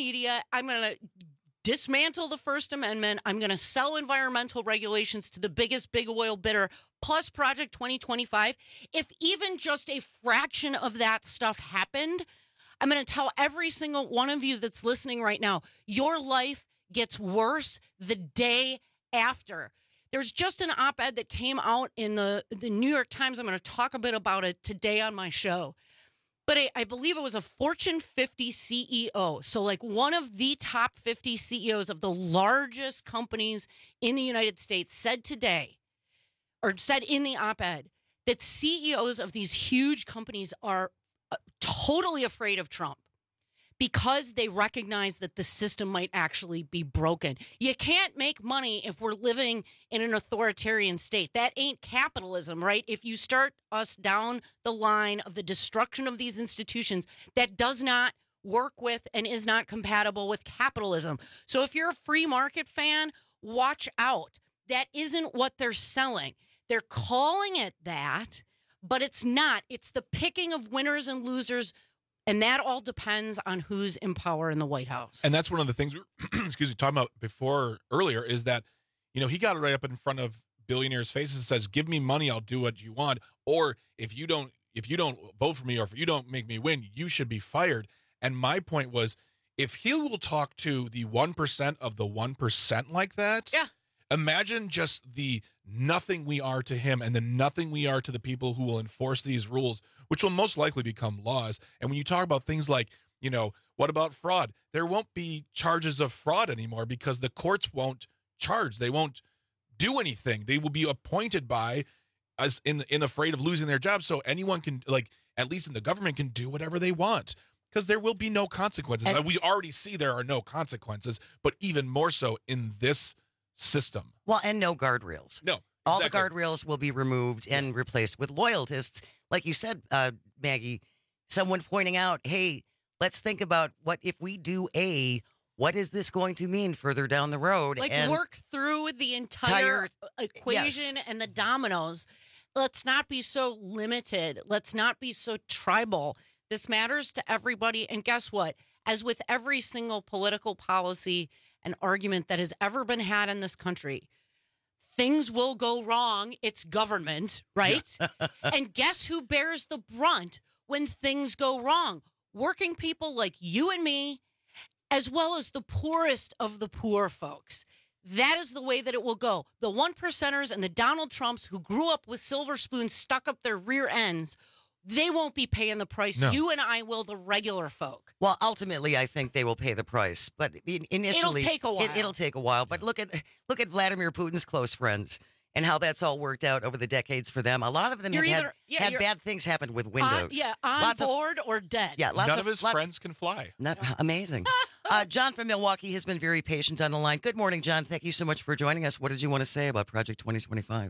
I'm going to dismantle the First Amendment. I'm going to sell environmental regulations to the biggest big oil bidder, plus Project 2025. If even just a fraction of that stuff happened, I'm going to tell every single one of you that's listening right now, your life gets worse the day after. There's just an op-ed that came out in the New York Times. I'm going to talk a bit about it today on my show. But I believe it was a Fortune 50 CEO. So like one of the top 50 CEOs of the largest companies in the United States said today, or said in the op-ed, that CEOs of these huge companies are totally afraid of Trump because they recognize that the system might actually be broken. You can't make money if we're living in an authoritarian state. That ain't capitalism, right? If you start us down the line of the destruction of these institutions, that does not work with and is not compatible with capitalism. So if you're a free market fan, watch out. That isn't what they're selling. They're calling it that, but it's not. It's the picking of winners and losers. And that all depends on who's in power in the White House. And that's one of the things we were, talking about earlier is that, he got it right up in front of billionaires' faces and says, give me money, I'll do what you want. Or if you don't vote for me or if you don't make me win, you should be fired. And my point was, if he will talk to the 1% of the 1% like that, imagine just the nothing we are to him and the nothing we are to the people who will enforce these rules, which will most likely become laws. And when you talk about things like, what about fraud? There won't be charges of fraud anymore because the courts won't charge. They won't do anything. They will be appointed by us in afraid of losing their job. So anyone can, at least in the government, can do whatever they want because there will be no consequences. And we already see there are no consequences, but even more so in this system. Well, and no guardrails. No. All the guardrails will be removed and replaced with loyalists. Like you said, Maggie, someone pointing out, hey, let's think about what if we do what is this going to mean further down the road? And work through the entire equation and the dominoes. Let's not be so limited. Let's not be so tribal. This matters to everybody. And guess what? As with every single political policy and argument that has ever been had in this country, things will go wrong. It's government, right? And guess who bears the brunt when things go wrong? Working people like you and me, as well as the poorest of the poor folks. That is the way that it will go. The 1%ers and the Donald Trumps who grew up with silver spoons stuck up their rear ends, they won't be paying the price. No. You and I will, the regular folk. Well, ultimately, I think they will pay the price. But initially, it'll take a while. It'll take a while. But look at Vladimir Putin's close friends and how that's all worked out over the decades for them. A lot of them had bad things happen with Windows. On board or dead. Yeah, none of his friends can fly. Not amazing. John from Milwaukee has been very patient on the line. Good morning, John. Thank you so much for joining us. What did you want to say about Project 2025?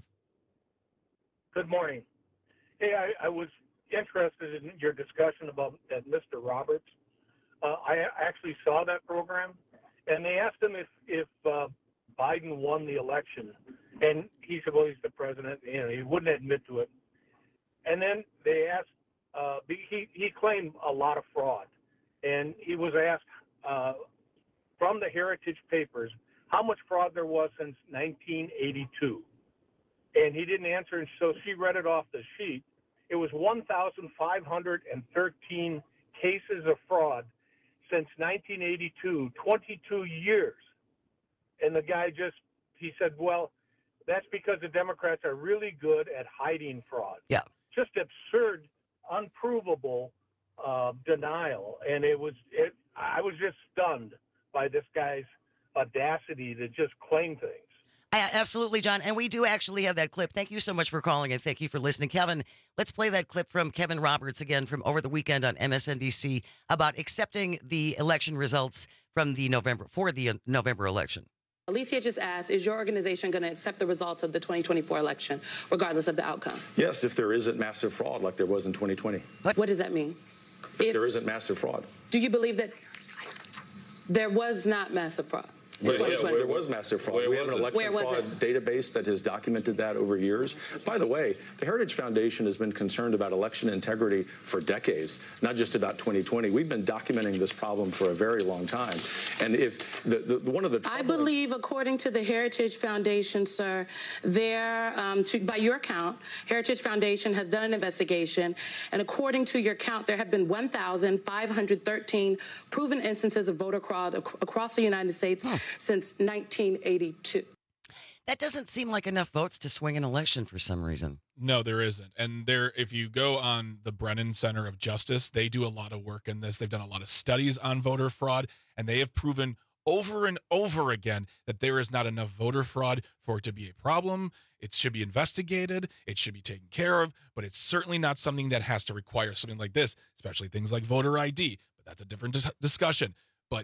Good morning. Hey, I was interested in your discussion about that Mr. Roberts. I actually saw that program, and they asked him if Biden won the election, and he said, well, he's the president. He wouldn't admit to it. And then they asked, he claimed a lot of fraud, and he was asked from the Heritage Papers how much fraud there was since 1982. And he didn't answer, and so she read it off the sheet. It was 1,513 cases of fraud since 1982, 22 years. And the guy he said, well, that's because the Democrats are really good at hiding fraud. Yeah. Just absurd, unprovable denial. And I was just stunned by this guy's audacity to just claim things. Absolutely, John. And we do actually have that clip. Thank you so much for calling and thank you for listening. Kevin, let's play that clip from Kevin Roberts again from over the weekend on MSNBC about accepting the election results from the November election. Alicia just asked, is your organization going to accept the results of the 2024 election, regardless of the outcome? Yes, if there isn't massive fraud like there was in 2020. What does that mean? If there isn't massive fraud. Do you believe that there was not massive fraud? There was massive fraud. We have an election fraud database that has documented that over years. By the way, the Heritage Foundation has been concerned about election integrity for decades, not just about 2020. We've been documenting this problem for a very long time. And if one of the I believe, according to the Heritage Foundation, sir, by your count, Heritage Foundation has done an investigation, and according to your count, there have been 1,513 proven instances of voter fraud across the United States since 1982. That doesn't seem like enough votes to swing an election for some reason. No, there isn't. And if you go on the Brennan Center of Justice, they do a lot of work in this. They've done a lot of studies on voter fraud, and they have proven over and over again that there is not enough voter fraud for it to be a problem. It should be investigated. It should be taken care of, but it's certainly not something that has to require something like this, especially things like voter ID. But that's a different discussion. But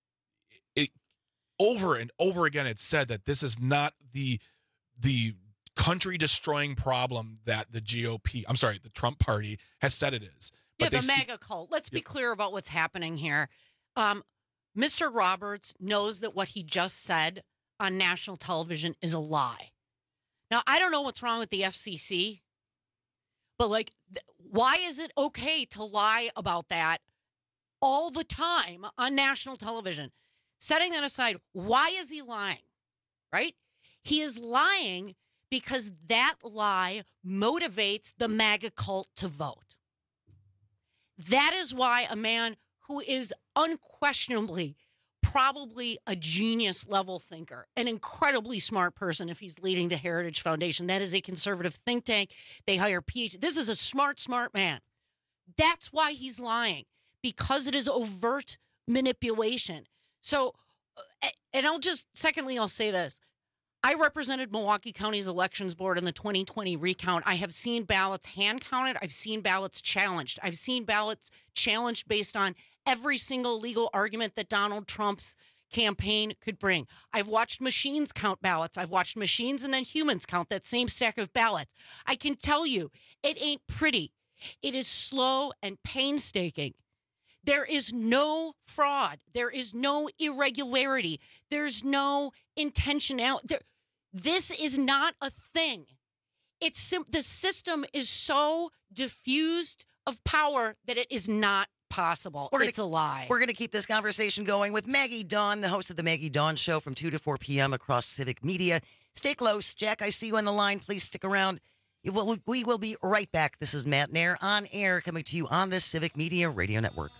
over and over again, it's said that this is not the country-destroying problem that the Trump party has said it is. But the MAGA cult. Let's be clear about what's happening here. Mr. Roberts knows that what he just said on national television is a lie. Now, I don't know what's wrong with the FCC, but why is it okay to lie about that all the time on national television? Setting that aside, why is he lying, right? He is lying because that lie motivates the MAGA cult to vote. That is why a man who is unquestionably probably a genius level thinker, an incredibly smart person if he's leading the Heritage Foundation. That is a conservative think tank. They hire PhD. This is a smart man. That's why he's lying, because it is overt manipulation. So, and I'll say this. I represented Milwaukee County's elections board in the 2020 recount. I have seen ballots hand counted. I've seen ballots challenged. I've seen ballots challenged based on every single legal argument that Donald Trump's campaign could bring. I've watched machines count ballots. I've watched machines and then humans count that same stack of ballots. I can tell you, it ain't pretty. It is slow and painstaking. There is no fraud. There is no irregularity. There's no intentionality. This is not a thing. The system is so diffused of power that it is not possible. It's a lie. We're going to keep this conversation going with Maggie Dawn, the host of the Maggie Dawn Show from 2 to 4 p.m. across Civic Media. Stay close. Jack, I see you on the line. Please stick around. We will be right back. This is Matt Nair on air, coming to you on the Civic Media Radio Network.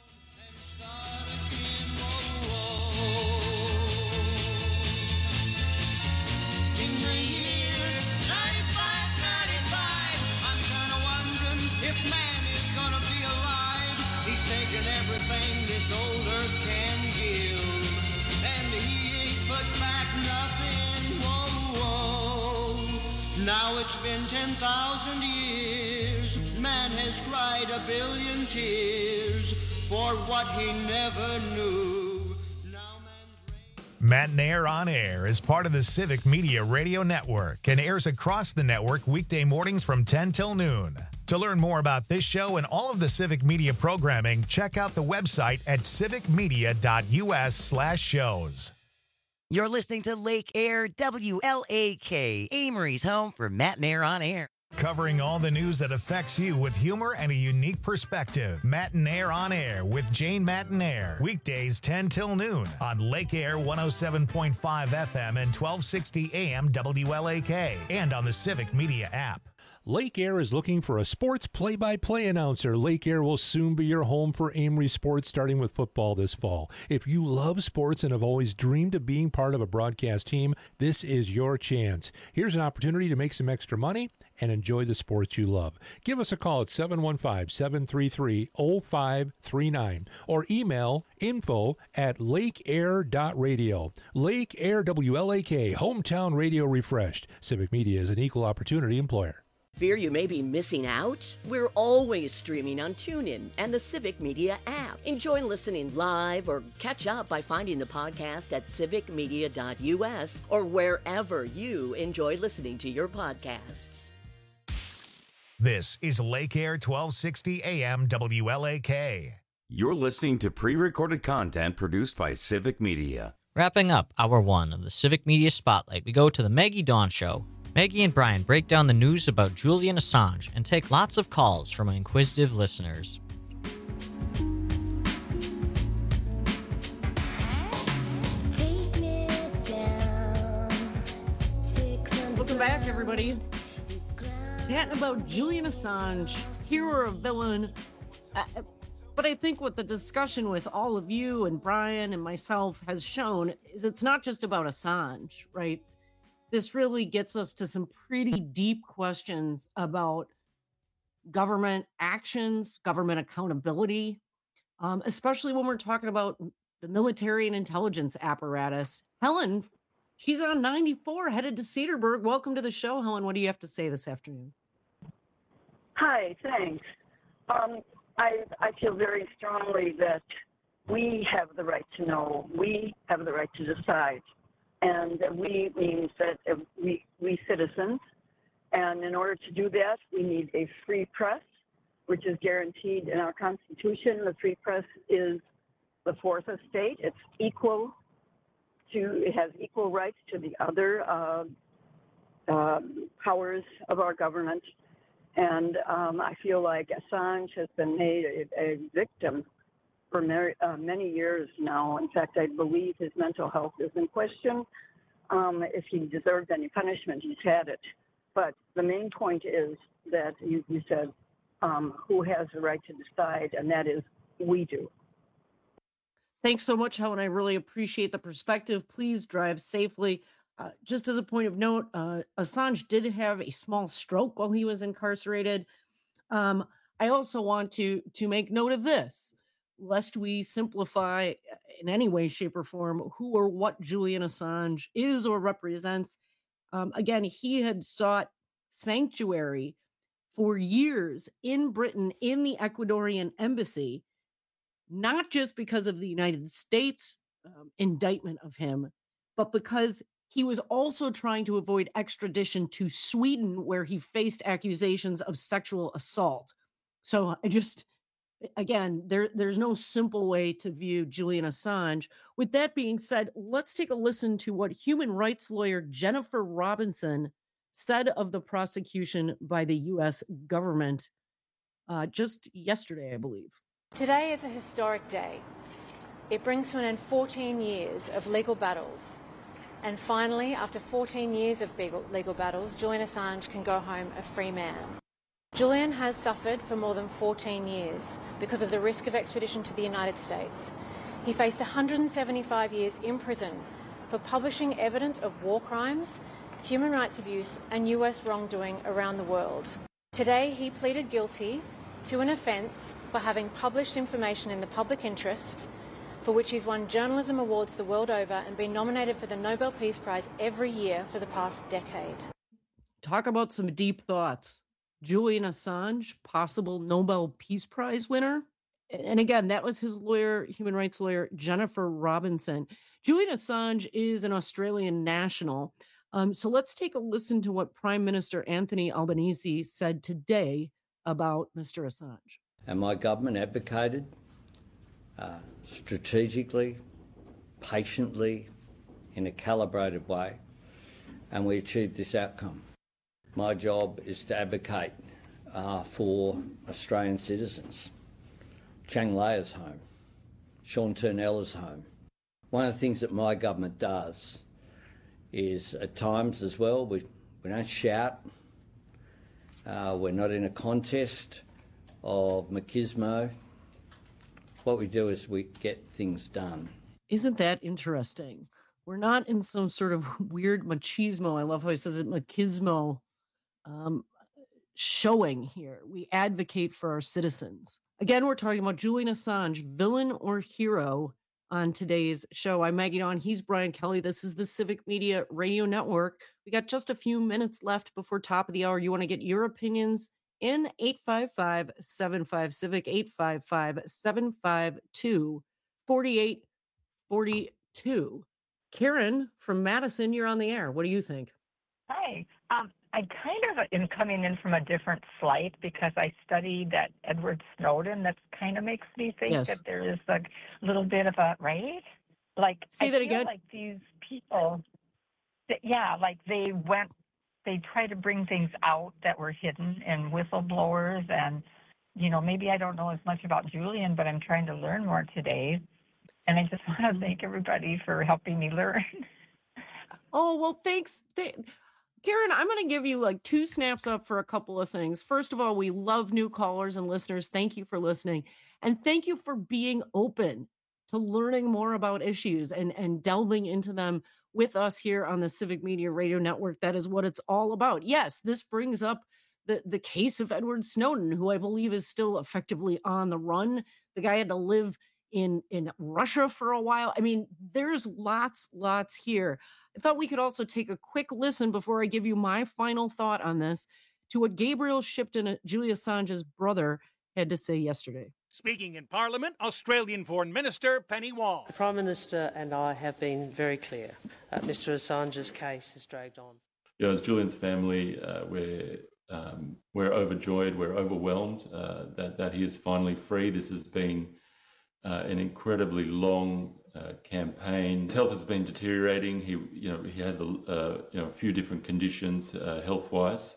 Everything this old earth can give, and he ain't put back nothing. Whoa, whoa. Now it's been 10,000 years. Man has cried a billion tears for what he never knew. Matt Nair on Air is part of the Civic Media Radio Network and airs across the network weekday mornings from 10 till noon. To learn more about this show and all of the Civic Media programming, check out the website at civicmedia.us/shows. You're listening to Lake Air, WLAK, Amory's home for Matt Nair on Air. Covering all the news that affects you with humor and a unique perspective. Matt Nair on Air with Jane Matt Nair. Weekdays 10 till noon on Lake Air 107.5 FM and 1260 AM WLAK and on the Civic Media app. Lake Air is looking for a sports play-by-play announcer. Lake Air will soon be your home for Amory Sports, starting with football this fall. If you love sports and have always dreamed of being part of a broadcast team, this is your chance. Here's an opportunity to make some extra money and enjoy the sports you love. Give us a call at 715-733-0539 or email info@lakeair.radio. Lake Air WLAK, hometown radio refreshed. Civic Media is an equal opportunity employer. Fear you may be missing out? We're always streaming on TuneIn and the Civic Media app. Enjoy listening live or catch up by finding the podcast at civicmedia.us or wherever you enjoy listening to your podcasts. This is Lake Air 1260 AM WLAK. You're listening to pre-recorded content produced by Civic Media. Wrapping up Hour 1 of the Civic Media Spotlight, we go to the Maggie Dawn Show. Maggie and Brian break down the news about Julian Assange and take lots of calls from inquisitive listeners. Welcome back, everybody. Chatting about Julian Assange, hero or villain. But I think what the discussion with all of you and Brian and myself has shown is it's not just about Assange, right? This really gets us to some pretty deep questions about government actions, government accountability, especially when we're talking about the military and intelligence apparatus. Helen, she's on 94, headed to Cedarburg. Welcome to the show, Helen. What do you have to say this afternoon? Hi, thanks. I feel very strongly that we have the right to know. We have the right to decide. And we means that we citizens. And in order to do that, we need a free press, which is guaranteed in our Constitution. The free press is the fourth estate. It has equal rights to the other powers of our government. And I feel like Assange has been made a victim for many years now. In fact, I believe his mental health is in question. If he deserved any punishment, he's had it. But the main point is that you said who has the right to decide, and that is we do. Thanks so much, Helen. I really appreciate the perspective. Please drive safely. Just as a point of note, Assange did have a small stroke while he was incarcerated. I also want to make note of this, lest we simplify in any way, shape, or form who or what Julian Assange is or represents. Again, he had sought sanctuary for years in Britain in the Ecuadorian embassy, not just because of the United States indictment of him, but because he was also trying to avoid extradition to Sweden, where he faced accusations of sexual assault. So again, there's no simple way to view Julian Assange. With that being said, let's take a listen to what human rights lawyer Jennifer Robinson said of the prosecution by the U.S. government just yesterday, I believe. Today is a historic day. It brings to an end 14 years of legal battles. And finally, after 14 years of legal battles, Julian Assange can go home a free man. Julian has suffered for more than 14 years because of the risk of extradition to the United States. He faced 175 years in prison for publishing evidence of war crimes, human rights abuse, and US wrongdoing around the world. Today, he pleaded guilty to an offence for having published information in the public interest, for which he's won journalism awards the world over and been nominated for the Nobel Peace Prize every year for the past decade. Talk about some deep thoughts. Julian Assange, possible Nobel Peace Prize winner. And again, that was his lawyer, human rights lawyer, Jennifer Robinson. Julian Assange is an Australian national. So let's take a listen to what Prime Minister Anthony Albanese said today about Mr. Assange. And my government advocated strategically, patiently, in a calibrated way, and we achieved this outcome. My job is to advocate for Australian citizens. Chang Lei is home. Sean Turnell is home. One of the things that my government does is, at times as well, we don't shout. We're not in a contest of machismo. What we do is we get things done. Isn't that interesting? We're not in some sort of weird machismo. I love how he says it, machismo showing here. We advocate for our citizens. Again, we're talking about Julian Assange, villain or hero, on today's show. I'm Maggie Dawn. He's Brian Kelly. This is the Civic Media Radio Network. We got just a few minutes left before top of the hour. You want to get your opinions in 855-75-CIVIC, 855-752-4842. Karen from Madison, you're on the air. What do you think? Hi. I kind of am coming in from a different slight because I studied that Edward Snowden. That kind of makes me think that there is a little bit of a, right? Like, say that again. Like these people, like they tried to bring things out that were hidden, and whistleblowers, and, maybe I don't know as much about Julian, but I'm trying to learn more today. And I just want to thank everybody for helping me learn. Oh, well, thanks. Karen, I'm going to give you like 2 snaps up for a couple of things. First of all, we love new callers and listeners. Thank you for listening. And thank you for being open to learning more about issues and delving into them with us here on the Civic Media Radio Network. That is what it's all about. Yes, this brings up the case of Edward Snowden, who I believe is still effectively on the run. The guy had to live in Russia for a while. I mean, there's lots here. I thought we could also take a quick listen before I give you my final thought on this to what Gabriel Shipton, Julian Assange's brother, had to say yesterday. Speaking in Parliament, Australian Foreign Minister Penny Wong. The Prime Minister and I have been very clear. Mr Assange's case has dragged on. As Julian's family, we're overjoyed, we're overwhelmed that he is finally free. This has been an incredibly long campaign. His health has been deteriorating. He has a few different conditions health-wise,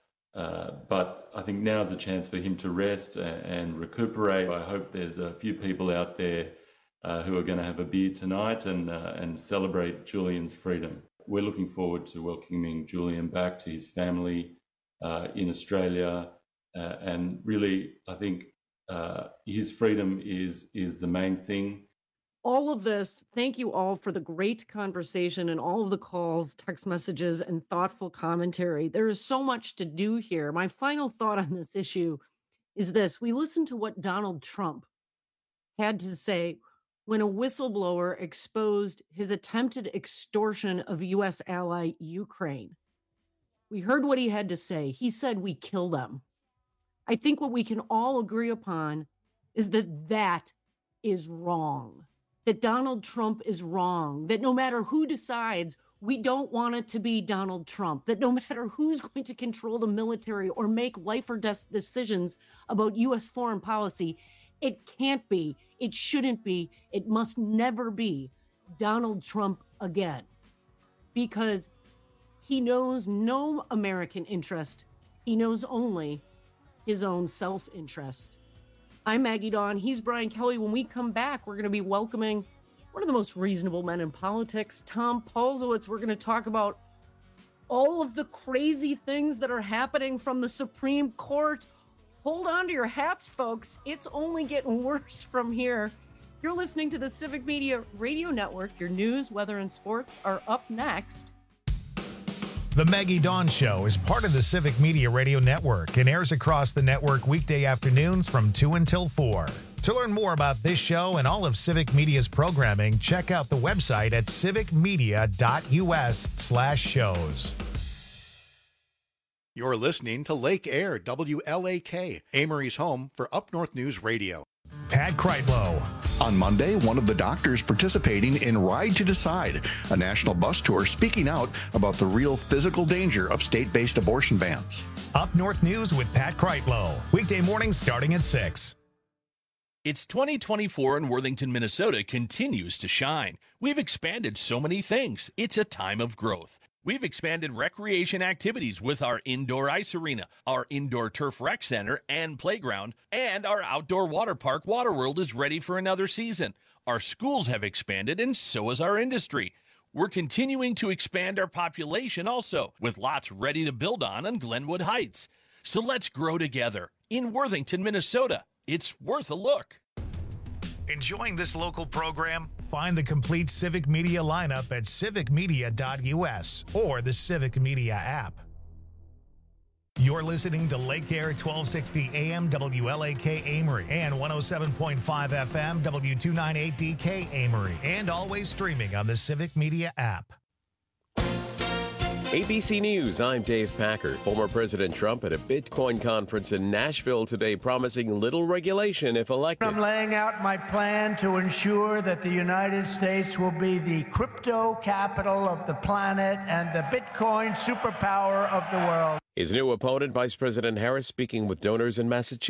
but I think now is a chance for him to rest and recuperate. I hope there's a few people out there who are going to have a beer tonight and celebrate Julian's freedom. We're looking forward to welcoming Julian back to his family in Australia, and really, I think his freedom is the main thing. All of this, thank you all for the great conversation and all of the calls, text messages, and thoughtful commentary. There is so much to do here. My final thought on this issue is this. We listened to what Donald Trump had to say when a whistleblower exposed his attempted extortion of U.S. ally Ukraine. We heard what he had to say. He said, we kill them. I think what we can all agree upon is that is wrong. That Donald Trump is wrong, that no matter who decides, we don't want it to be Donald Trump, that no matter who's going to control the military or make life or death decisions about U.S. foreign policy, it can't be, it shouldn't be, it must never be Donald Trump again. Because he knows no American interest. He knows only his own self-interest. I'm Maggie Dawn. He's Brian Kelly. When we come back, we're going to be welcoming one of the most reasonable men in politics, Tom Paulsowitz. We're going to talk about all of the crazy things that are happening from the Supreme Court. Hold on to your hats, folks. It's only getting worse from here. You're listening to the Civic Media Radio Network. Your news, weather, and sports are up next. The Maggie Dawn Show is part of the Civic Media Radio Network and airs across the network weekday afternoons from 2 until 4. To learn more about this show and all of Civic Media's programming, check out the website at civicmedia.us/shows. You're listening to Lake Air, WLAK, Amory's home for Up North News Radio. Pat Kreitlow. On Monday, one of the doctors participating in Ride to Decide, a national bus tour speaking out about the real physical danger of state-based abortion bans. Up North News with Pat Kreitlow. Weekday mornings starting at 6. It's 2024 and Worthington, Minnesota continues to shine. We've expanded so many things. It's a time of growth. We've expanded recreation activities with our indoor ice arena, our indoor turf rec center and playground, and our outdoor water park, Waterworld, is ready for another season. Our schools have expanded, and so has our industry. We're continuing to expand our population also, with lots ready to build on Glenwood Heights. So let's grow together. In Worthington, Minnesota, it's worth a look. Enjoying this local program? Find the complete Civic Media lineup at civicmedia.us or the Civic Media app. You're listening to Lake Air 1260 AM WLAK Amory and 107.5 FM W298DK Amory, and always streaming on the Civic Media app. ABC News, I'm Dave Packard. Former President Trump at a Bitcoin conference in Nashville today promising little regulation if elected. I'm laying out my plan to ensure that the United States will be the crypto capital of the planet and the Bitcoin superpower of the world. His new opponent, Vice President Harris, speaking with donors in Massachusetts.